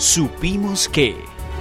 Supimos que.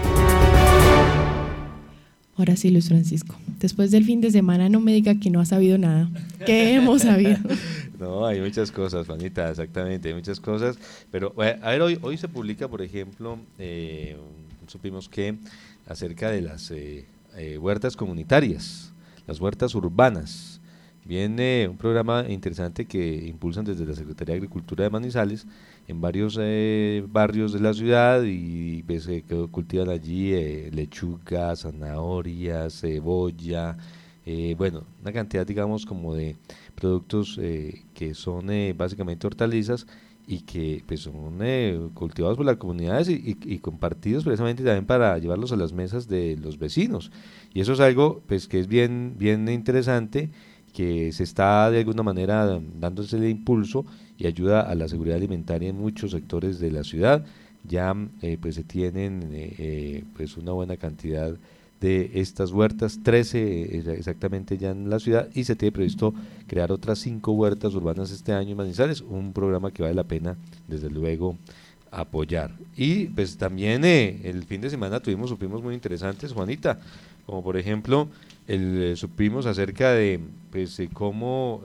Ahora sí, Luis Francisco, después del fin de semana no me diga que no ha sabido nada. ¿Qué hemos sabido? No, hay muchas cosas, Juanita, exactamente, hay muchas cosas. Pero, a ver, hoy se publica, por ejemplo, supimos que acerca de las huertas comunitarias, las huertas urbanas. Viene un programa interesante que impulsan desde la Secretaría de Agricultura de Manizales en varios barrios de la ciudad y pues, que cultivan allí lechuga, zanahorias, cebolla, bueno, una cantidad, digamos, como de productos que son básicamente hortalizas y que pues son cultivados por las comunidades y compartidos precisamente también para llevarlos a las mesas de los vecinos. Y eso es algo pues que es bien interesante, que se está de alguna manera dándose el impulso y ayuda a la seguridad alimentaria en muchos sectores de la ciudad. Ya pues se tienen pues una buena cantidad de estas huertas, 13 exactamente ya en la ciudad, y se tiene previsto crear otras 5 huertas urbanas este año en Manizales, un programa que vale la pena desde luego apoyar. Y pues también el fin de semana supimos muy interesantes, Juanita, como por ejemplo supimos acerca de pues cómo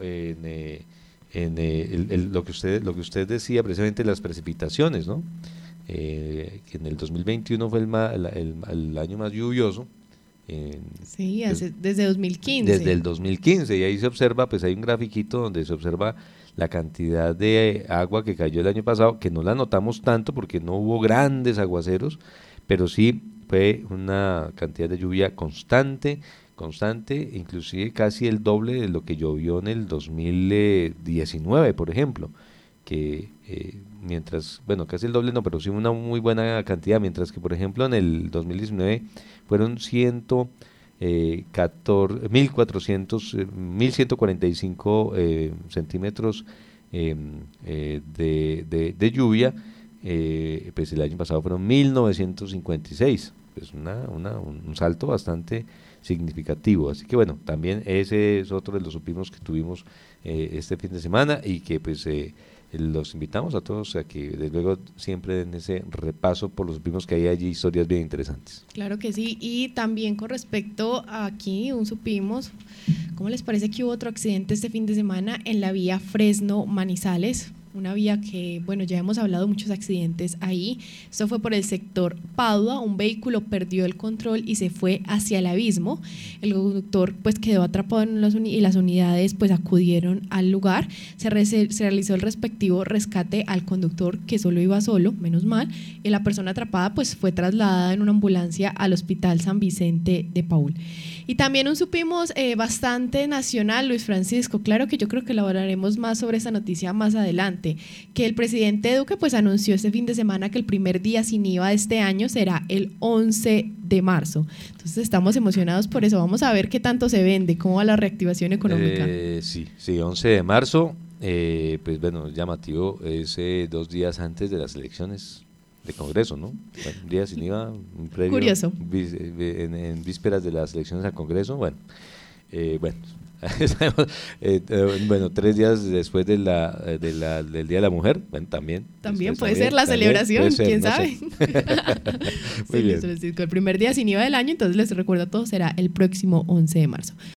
lo que usted decía precisamente, las precipitaciones, ¿no? Que en el 2021 fue el año más lluvioso. Sí, desde 2015. Desde el 2015, y ahí se observa, pues hay un grafiquito donde se observa la cantidad de agua que cayó el año pasado, que no la notamos tanto porque no hubo grandes aguaceros, pero sí fue una cantidad de lluvia constante, inclusive casi el doble de lo que llovió en el 2019, por ejemplo, que casi el doble no, pero sí una muy buena cantidad, mientras que por ejemplo en el 2019 fueron 1.145 centímetros de lluvia, pues el año pasado fueron 1.956, pues un salto bastante significativo. Así que bueno, también ese es otro de los supimos que tuvimos este fin de semana, y que pues los invitamos a todos a que desde luego siempre den ese repaso por los supimos, que hay allí historias bien interesantes. Claro que sí, y también con respecto a aquí supimos, ¿cómo les parece que hubo otro accidente este fin de semana en la vía Fresno-Manizales? Una vía que, bueno, ya hemos hablado muchos accidentes ahí. Esto fue por el sector Padua, un vehículo perdió el control y se fue hacia el abismo. El conductor pues quedó atrapado y las unidades pues acudieron al lugar. Se realizó el respectivo rescate al conductor, que solo iba solo, menos mal, y la persona atrapada pues fue trasladada en una ambulancia al Hospital San Vicente de Paúl. Y también supimos bastante nacional, Luis Francisco, claro que yo creo que elaboraremos más sobre esta noticia más adelante, que el presidente Duque pues anunció este fin de semana que el primer día sin IVA de este año será el 11 de marzo. Entonces estamos emocionados por eso. Vamos a ver qué tanto se vende, cómo va la reactivación económica. Sí, 11 de marzo, pues bueno, llamativo, es 2 días antes de las elecciones de Congreso, ¿no? Bueno, un día sin IVA, un previo, curioso, en vísperas de las elecciones al Congreso. Bueno, bueno, 3 días después del Día de la Mujer, bueno, también puede ser la celebración, quién sabe. Muy bien. El primer día sin IVA del año, entonces les recuerdo a todos, será el próximo 11 de marzo.